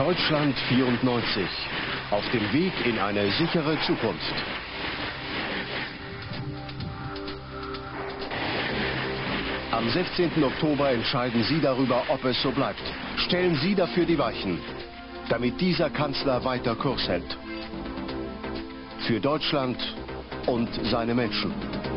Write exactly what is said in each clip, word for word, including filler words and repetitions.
Deutschland vierundneunzig. Auf dem Weg in eine sichere Zukunft. Am sechzehnten Oktober entscheiden Sie darüber, ob es so bleibt. Stellen Sie dafür die Weichen, damit dieser Kanzler weiter Kurs hält. Für Deutschland und seine Menschen.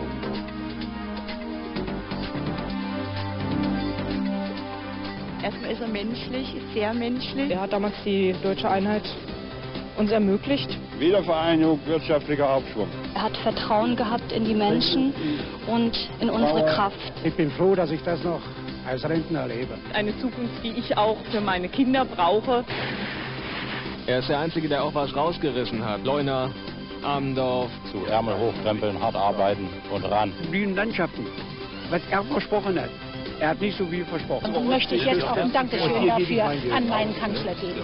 Erstmal ist er menschlich, ist sehr menschlich. Er hat damals die deutsche Einheit uns ermöglicht. Wiedervereinigung, wirtschaftlicher Aufschwung. Er hat Vertrauen gehabt in die Menschen und in unsere Kraft. Ich bin froh, dass ich das noch als Rentner erlebe. Eine Zukunft, die ich auch für meine Kinder brauche. Er ist der Einzige, der auch was rausgerissen hat. Leuna, Amendorf. Zu Ärmel hochkrempeln, hart arbeiten und ran. Blühende Landschaften, was er versprochen hat. Er hat nicht so viel versprochen. Und möchte ich jetzt auch ein Dankeschön dafür an meinen Kanzler geben.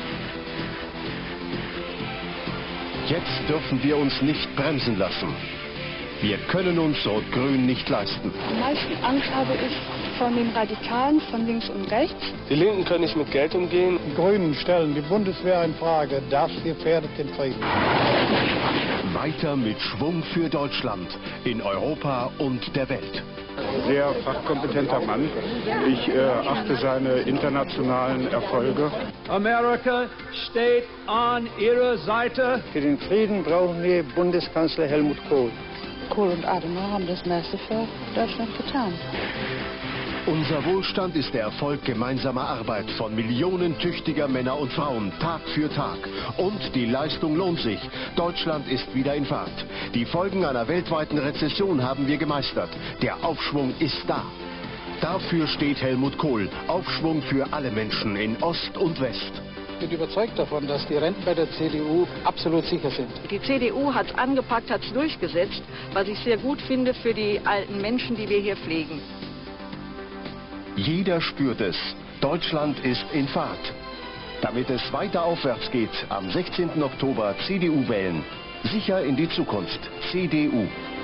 Jetzt dürfen wir uns nicht bremsen lassen. Wir können uns Rot-Grün nicht leisten. Am meisten Angst habe ich von den Radikalen, von links und rechts. Die Linken können nicht mit Geld umgehen. Die Grünen stellen die Bundeswehr in Frage. Das gefährdet den Frieden. Weiter mit Schwung für Deutschland in Europa und der Welt. Sehr fachkompetenter Mann. Ich äh, achte seine internationalen Erfolge. America steht an ihrer Seite. Für den Frieden brauchen wir Bundeskanzler Helmut Kohl. Kohl und Adenauer haben das meiste für Deutschland getan. Unser Wohlstand ist der Erfolg gemeinsamer Arbeit von Millionen tüchtiger Männer und Frauen, Tag für Tag. Und die Leistung lohnt sich. Deutschland ist wieder in Fahrt. Die Folgen einer weltweiten Rezession haben wir gemeistert. Der Aufschwung ist da. Dafür steht Helmut Kohl. Aufschwung für alle Menschen in Ost und West. Ich bin überzeugt davon, dass die Renten bei der C D U absolut sicher sind. Die C D U hat es angepackt, hat es durchgesetzt, was ich sehr gut finde für die alten Menschen, die wir hier pflegen. Jeder spürt es. Deutschland ist in Fahrt. Damit es weiter aufwärts geht, am sechzehnten Oktober C D U wählen. Sicher in die Zukunft. C D U.